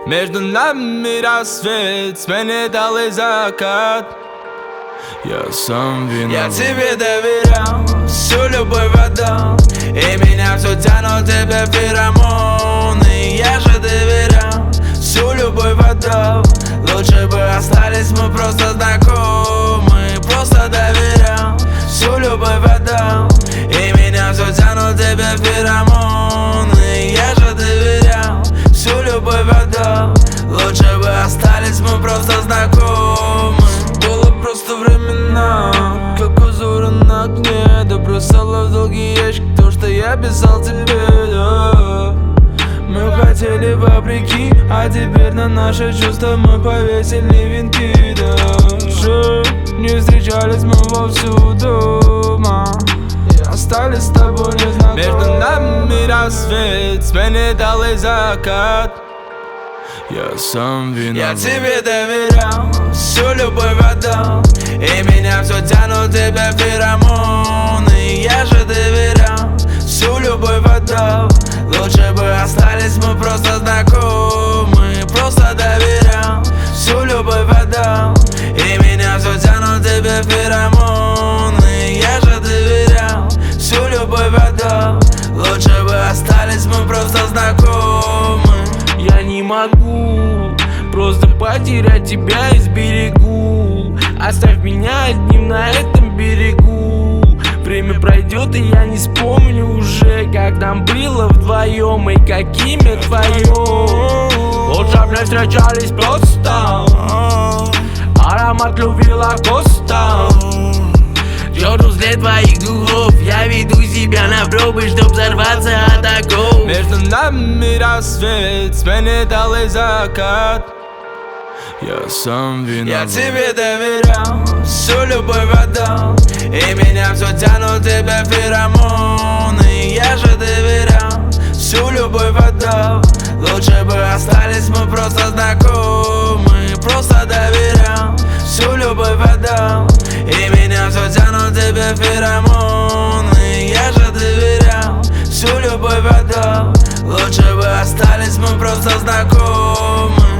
Между нами рассвет, сменит алый закат. Я сам виноват. Я тебе доверял, всю любовь отдал, и меня все тянут тебе феромоны. Я же доверял, всю любовь отдал, лучше бы остались мы просто знакомы. Просто доверял, всю любовь отдал, и меня все тянут тебе феромоны. Я же доверял, всю любовь отдал, лучше бы остались мы просто знакомы. Было просто времена, как узоры на окне. Ты бросала в долгий ящик то, что я писал тебе, да. Мы хотели вопреки, а теперь на наши чувства мы повесили венки. Даже не встречались мы вовсю дома, остались с тобой незнакомы. Между нами рассвет, сменит алый закат. Я сам виноват. Я тебе доверял, всю любовь отдал, и меня все тянут тебе феромоны. Я же доверял, всю любовь отдал, лучше бы остались мы просто знакомы. Просто доверял, всю любовь отдал, и меня все тянут тебе феромоны. Я же доверял, всю любовь отдал, лучше бы остались мы просто знакомы. Я не могу просто потерять тебя из берегу. Оставь меня одним на этом берегу. Время пройдет, и я не вспомню уже, как нам было вдвоем и какими твоем. Лучше б не встречались просто, аромат любви лакоста. Держу след твоих духов, я веду себя на пробы, чтоб взорваться от оков. Между нами рассвет, сменит алый закат. Я сам виноват. Я тебе доверял, всю любовь отдал, и меня все тянут тебе феромоны. Я же доверял, всю любовь отдал, лучше бы остались мы просто знакомы. Просто доверял, всю любовь отдал, и меня все тянут тебе феромоны. Я же доверял, всю любовь отдал, лучше бы остались мы просто знакомы.